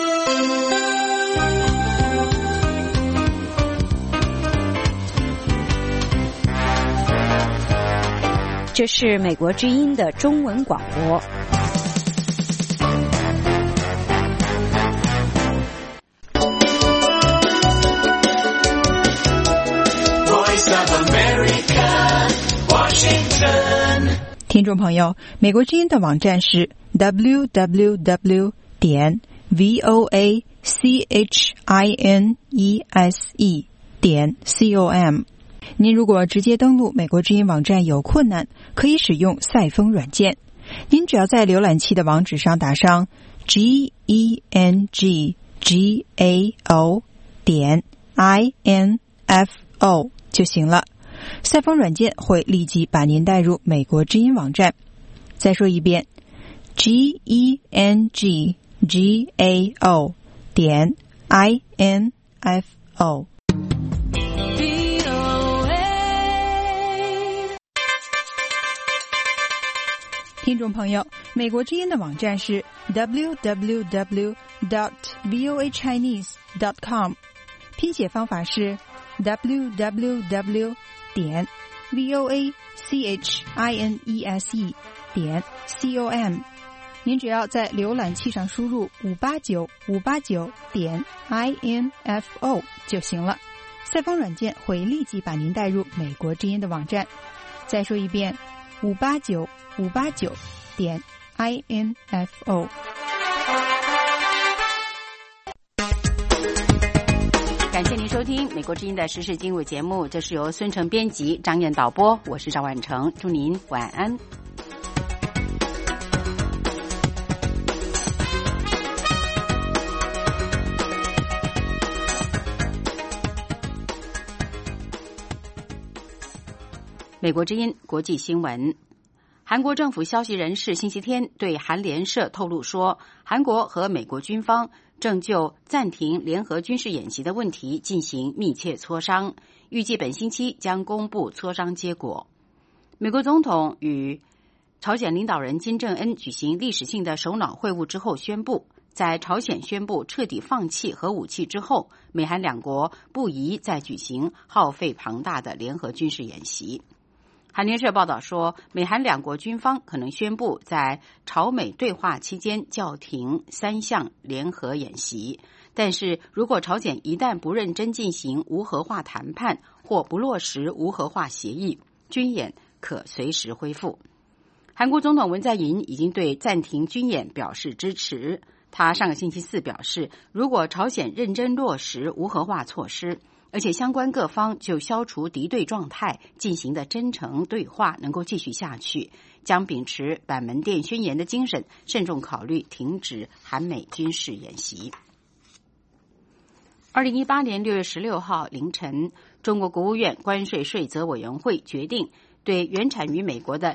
这是美国之音的中文广播。 听众朋友，美国之音的网站是 www.voachinese.com。您如果直接登录美国之音网站有困难，可以使用赛风软件。您只要在浏览器的网址上打上 GENGAO.INFO 就行了。赛风软件会立即把您带入美国之音网站。再说一遍 GENGGAO.INFO。听众朋友，美国之音的网站是 www.voachinese.com， 拼写方法是 www.voachinese.com。您只要在浏览器上输入589.info 就行了，赛风软件会立即把您带入美国之音的网站。再说一遍589.info。 感谢您收听美国之音的时事经纬节目，这是由孙成编辑、张燕导播，我是赵万成，祝您晚安。美国之音国际新闻，韩国政府消息人士星期天对韩联社透露说，韩国和美国军方正就暂停联合军事演习的问题进行密切磋商，预计本星期将公布磋商结果。美国总统与朝鲜领导人金正恩举行历史性的首脑会晤之后宣布，在朝鲜宣布彻底放弃核武器之后，美韩两国不宜再举行耗费庞大的联合军事演习。韩联社报道说，美韩两国军方可能宣布在朝美对话期间叫停3项联合演习，但是如果朝鲜一旦不认真进行无核化谈判或不落实无核化协议，军演可随时恢复。韩国总统文在寅已经对暂停军演表示支持，他上个星期四表示，如果朝鲜认真落实无核化措施，而且相关各方就消除敌对状态进行的真诚对话能够继续下去，将秉持板门店宣言的精神，慎重考虑停止韩美军事演习。2018年6月16号凌晨，中国国务院关税税则委员会决定对原产于美国的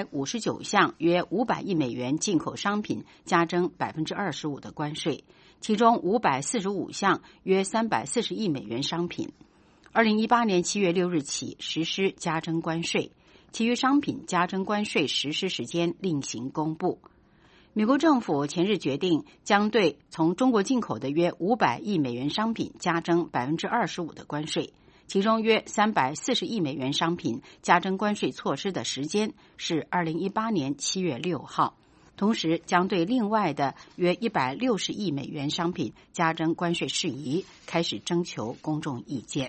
659项约500亿美元进口商品加征 25% 的关税，其中545项约340亿美元商品2018年7月6日起实施加征关税，其余商品加征关税实施时间另行公布。美国政府前日决定将对从中国进口的约500亿美元商品加征 25% 的关税，其中约340亿美元商品加征关税措施的时间是2018年7月6号，同时将对另外的约160亿美元商品加征关税事宜开始征求公众意见。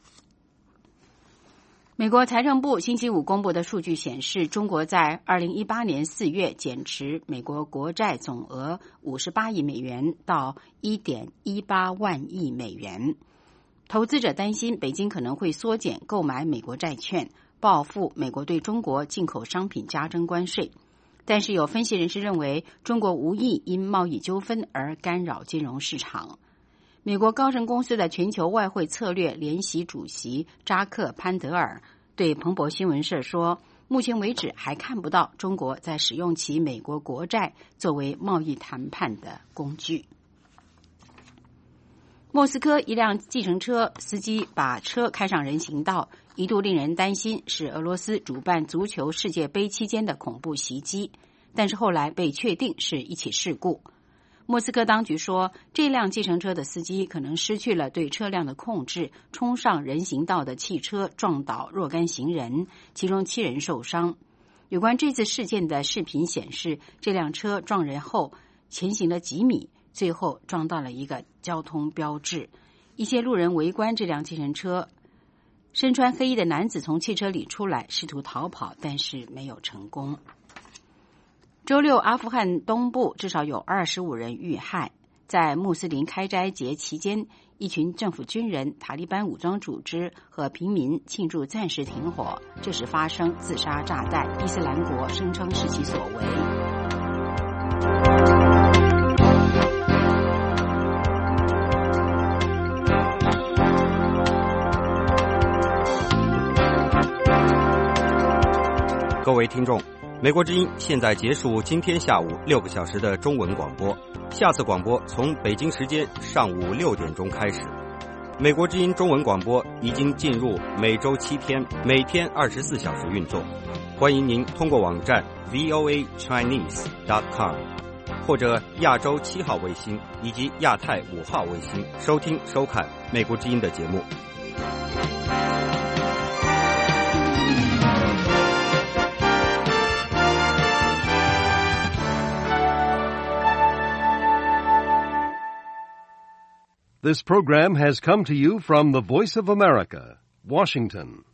美国财政部星期五公布的数据显示，中国在2018年4月减持美国国债总额58亿美元到 1.18 万亿美元。投资者担心北京可能会缩减购买美国债券，报复美国对中国进口商品加征关税。但是有分析人士认为，中国无意因贸易纠纷而干扰金融市场。美国高盛公司的全球外汇策略联席主席扎克潘德尔对彭博新闻社说，目前为止还看不到中国在使用其美国国债作为贸易谈判的工具。莫斯科一辆计程车司机把车开上人行道，一度令人担心是俄罗斯主办足球世界杯期间的恐怖袭击，但是后来被确定是一起事故。莫斯科当局说，这辆计程车的司机可能失去了对车辆的控制，冲上人行道的汽车撞倒若干行人，其中7人受伤。有关这次事件的视频显示，这辆车撞人后前行了几米，最后撞到了一个交通标志。一些路人围观这辆计程车，身穿黑衣的男子从汽车里出来，试图逃跑，但是没有成功。周六，阿富汗东部至少有25人遇害。在穆斯林开斋节期间，一群政府军人、塔利班武装组织和平民庆祝暂时停火，这时发生自杀炸弹，伊斯兰国声称是其所为。 各位听众， 美国之音现在结束今天下午6个小时的中文广播，下次广播从北京时间上午6点钟开始。美国之音中文广播已经进入每周7天，每天24小时运作。欢迎您通过网站 voachinese.com 或者亚洲7号卫星以及亚太5号卫星收听收看美国之音的节目。 This program has come to you from the Voice of America, Washington.